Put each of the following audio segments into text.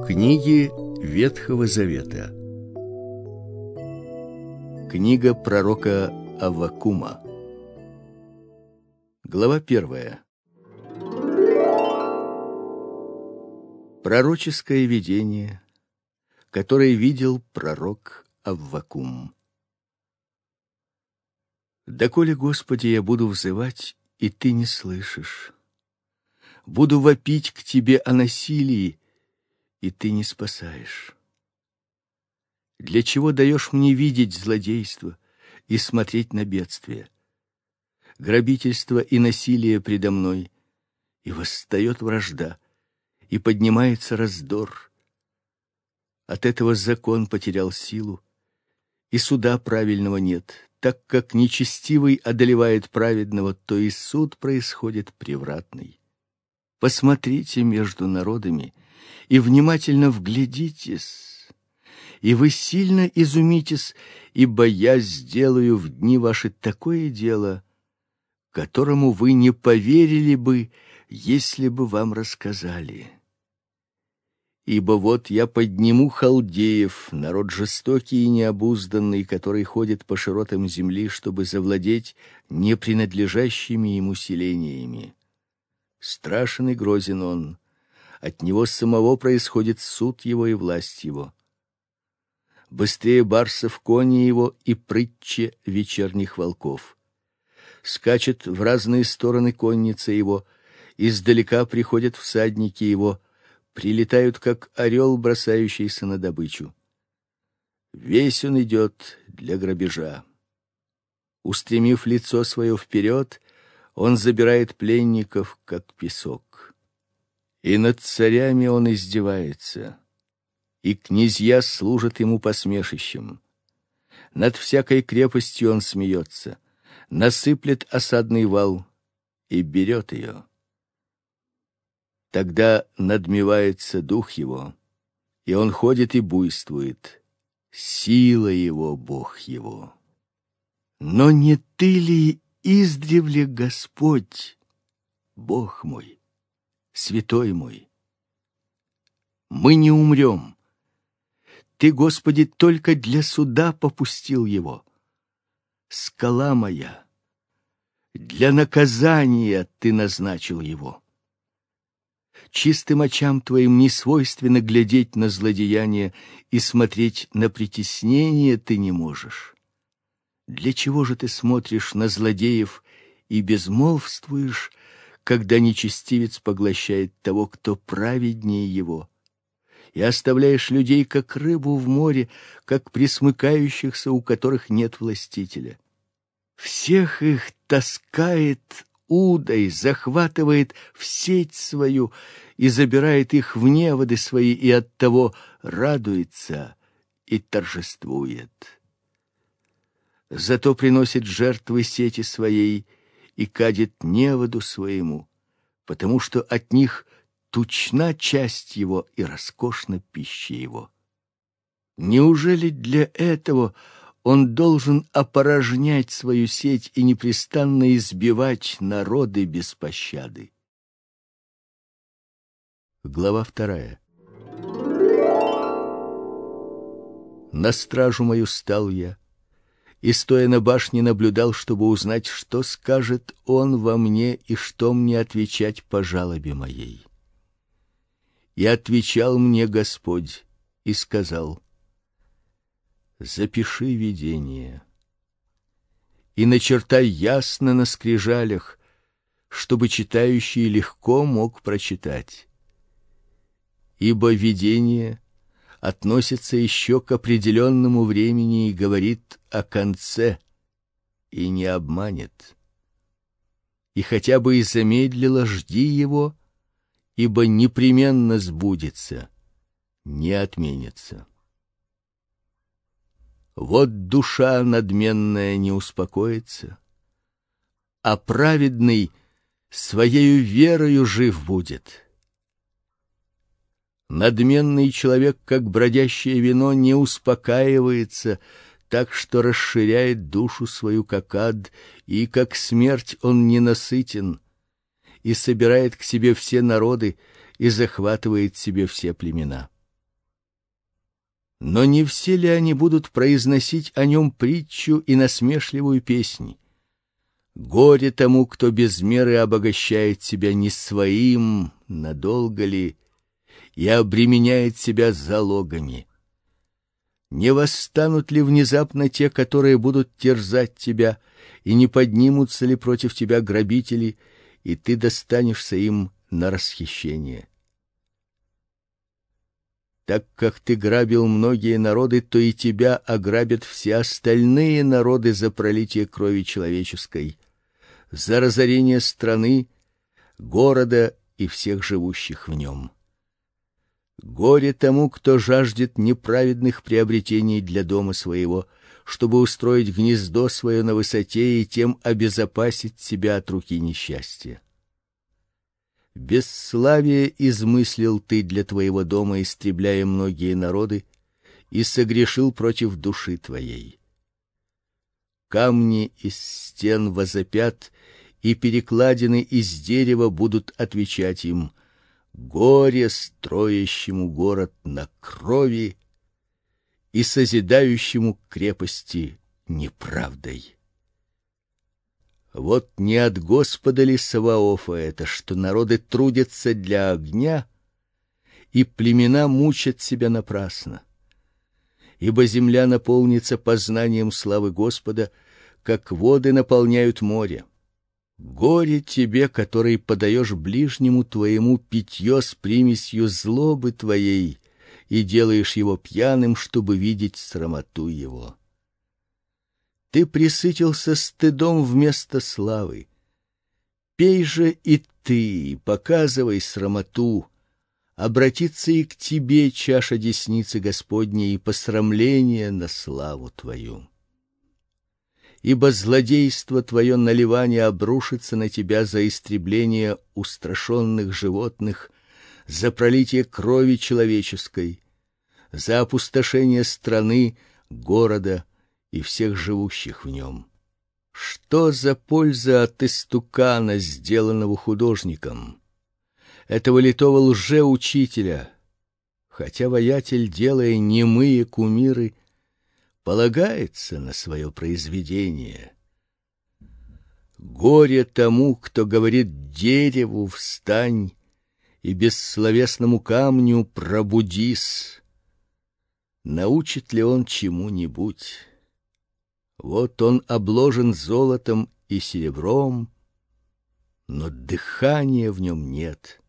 Книги Ветхого Завета. Книга пророка Аввакума. Глава 1. Пророческое видение, которое видел пророк Аввакум. «Доколе, Господи, я буду взывать, и Ты не слышишь. Буду вопить к Тебе о насилии, и Ты не спасаешь. Для чего даешь мне видеть злодейство и смотреть на бедствие? Грабительство и насилие предо мной, и восстает вражда, и поднимается раздор. От этого закон потерял силу, и суда правильного нет. Так как нечестивый одолевает праведного, то и суд происходит превратный. Посмотрите между народами и внимательно вглядитесь, и вы сильно изумитесь, ибо я сделаю в дни ваши такое дело, которому вы не поверили бы, если бы вам рассказали. Ибо вот я подниму халдеев, народ жестокий и необузданный, который ходит по широтам земли, чтобы завладеть непринадлежащими ему селениями. Страшен и грозен он, от него самого происходит суд его и власть его. Быстрее барсов кони его и прытче вечерних волков. Скачет в разные стороны конница его, издалека приходят всадники его, прилетают, как орел, бросающийся на добычу. Весь он идет для грабежа. Устремив лицо свое вперед, он забирает пленников, как песок. И над царями он издевается, и князья служат ему посмешищем. Над всякой крепостью он смеется, насыплет осадный вал и берет ее. Тогда надмевается дух его, и он ходит и буйствует. Сила его, Бог его. Но не ты ли издревле, Господь, Бог мой, святой мой? Мы не умрем. Ты, Господи, только для суда попустил его. Скала моя, для наказания ты назначил его. Чистым очам твоим не свойственно глядеть на злодеяние, и смотреть на притеснение ты не можешь. Для чего же ты смотришь на злодеев и безмолвствуешь, когда нечестивец поглощает того, кто праведнее его, и оставляешь людей, как рыбу в море, как пресмыкающихся, у которых нет властителя? Всех их таскает удой, захватывает в сеть свою и забирает их в неводы свои, и оттого радуется и торжествует. Зато приносит жертвы сети своей и кадит неводу своему, потому что от них тучна часть его и роскошна пища его. Неужели для этого он должен опорожнять свою сеть и непрестанно избивать народы без пощады? Глава 2. На стражу мою стал я, и, стоя на башне, наблюдал, чтобы узнать, что скажет он во мне и что мне отвечать по жалобе моей. И отвечал мне Господь и сказал: запиши видение и начертай ясно на скрижалях, чтобы читающий легко мог прочитать. Ибо видение относится еще к определенному времени и говорит о конце, и не обманет. И хотя бы и замедлило, жди его, ибо непременно сбудется, не отменится. Вот душа надменная не успокоится, а праведный своею верою жив будет. Надменный человек, как бродящее вино, не успокаивается, так что расширяет душу свою, как ад, и как смерть он ненасытен, и собирает к себе все народы, и захватывает себе все племена. Но не все ли они будут произносить о нем притчу и насмешливую песнь? Горе тому, кто без меры обогащает себя не своим, надолго ли, и обременяет себя залогами. Не восстанут ли внезапно те, которые будут терзать тебя, и не поднимутся ли против тебя грабители, и ты достанешься им на расхищение? Так как ты грабил многие народы, то и тебя ограбят все остальные народы за пролитие крови человеческой, за разорение страны, города и всех живущих в нем. Горе тому, кто жаждет неправедных приобретений для дома своего, чтобы устроить гнездо свое на высоте и тем обезопасить себя от руки несчастья. Бесславие измыслил ты для твоего дома, истребляя многие народы, и согрешил против души твоей. Камни из стен возопят, и перекладины из дерева будут отвечать им: горе строящему город на крови и созидающему крепости неправдой. Вот не от Господа ли Саваофа это, что народы трудятся для огня, и племена мучат себя напрасно? Ибо земля наполнится познанием славы Господа, как воды наполняют море. Горе тебе, который подаешь ближнему твоему питье с примесью злобы твоей и делаешь его пьяным, чтобы видеть срамоту его. Ты пресытился стыдом вместо славы. Пей же и ты, показывай срамоту. Обратится и к тебе чаша десницы Господней и посрамление на славу твою. Ибо злодейство твое наливание обрушится на тебя за истребление устрашенных животных, за пролитие крови человеческой, за опустошение страны, города и всех живущих в нем. Что за польза от истукана, сделанного художником, этого литого лжеучителя, хотя воятель, делая немые кумиры, полагается на свое произведение? Горе тому, кто говорит дереву: встань, и бессловесному камню: пробудись. Научит ли он чему-нибудь? Вот он обложен золотом и серебром, но дыхания в нем нет.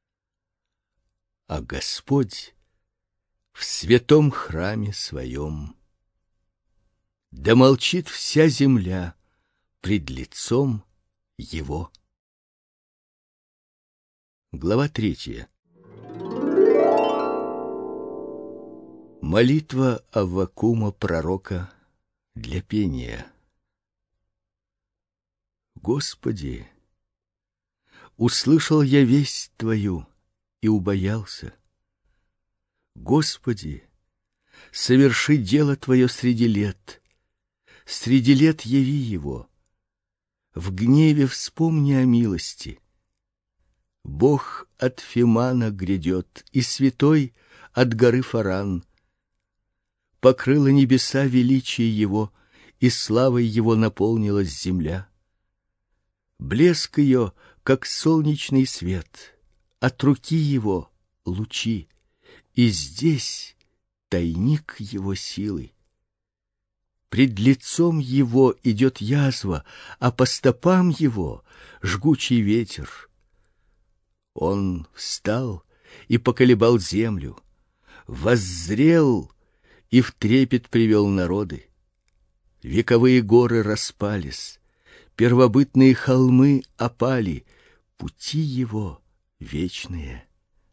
А Господь в святом храме своем. Да молчит вся земля пред лицом его. Глава 3. Молитва Аввакума пророка для пения. Господи, услышал я весть Твою и убоялся. Господи, соверши дело Твое среди лет яви его. В гневе вспомни о милости. Бог от Фимана грядет, и святой от горы Фаран. Покрыло небеса величие его, и славой его наполнилась земля. Блеск ее, как солнечный свет, от руки его лучи, и здесь тайник его силы. Пред лицом его идет язва, а по стопам его жгучий ветер. Он встал и поколебал землю, воззрел и в трепет привел народы. Вековые горы распались, первобытные холмы опали, пути его вечные.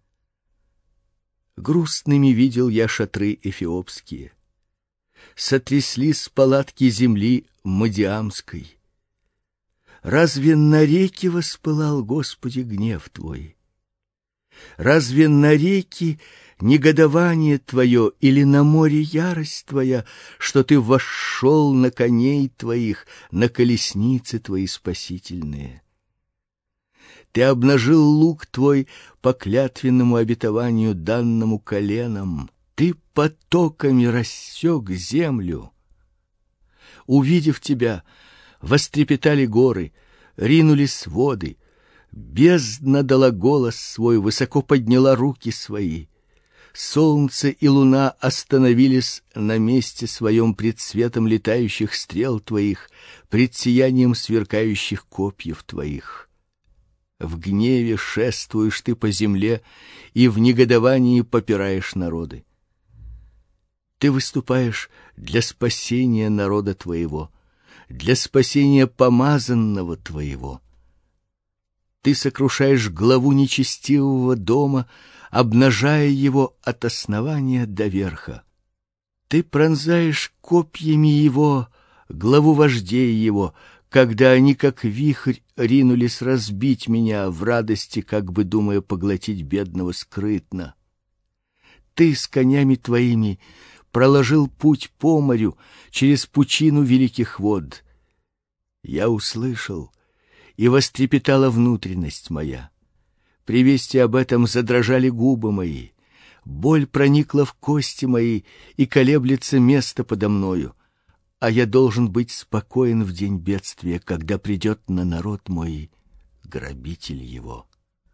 Грустными видел я шатры эфиопские, сотряслись палатки земли Мадиамской. Разве на реке воспылал, Господи, гнев Твой? Разве на реке негодование Твое или на море ярость Твоя, что Ты вошел на коней Твоих, на колесницы Твои спасительные? Ты обнажил лук Твой по клятвенному обетованию, данному коленам. Ты потоками рассек землю. Увидев тебя, вострепетали горы, ринулись воды. Бездна дала голос свой, высоко подняла руки свои. Солнце и луна остановились на месте своем пред светом летающих стрел твоих, пред сиянием сверкающих копьев твоих. В гневе шествуешь ты по земле и в негодовании попираешь народы. Ты выступаешь для спасения народа твоего, для спасения помазанного твоего. Ты сокрушаешь главу нечестивого дома, обнажая его от основания до верха. Ты пронзаешь копьями его главу вождей его, когда они, как вихрь, ринулись разбить меня в радости, как бы думая поглотить бедного скрытно. Ты с конями твоими проложил путь по морю через пучину великих вод. Я услышал, и вострепетала внутренность моя. При вести об этом задрожали губы мои. Боль проникла в кости мои, и колеблется место подо мною. А я должен быть спокоен в день бедствия, когда придет на народ мой грабитель его.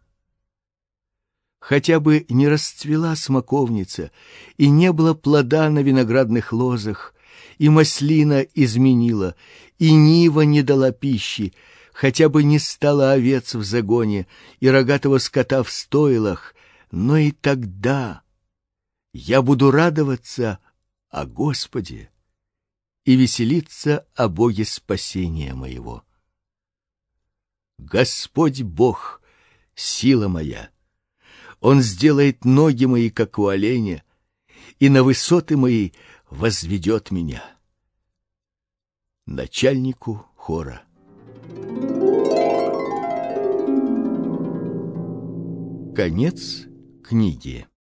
Хотя бы не расцвела смоковница, и не было плода на виноградных лозах, и маслина изменила, и нива не дала пищи, хотя бы не стало овец в загоне и рогатого скота в стойлах, но и тогда я буду радоваться о Господе и веселиться о Боге спасения моего. Господь Бог — сила моя. Он сделает ноги мои, как у оленя, и на высоты мои возведет меня. Начальнику хора. Конец книги.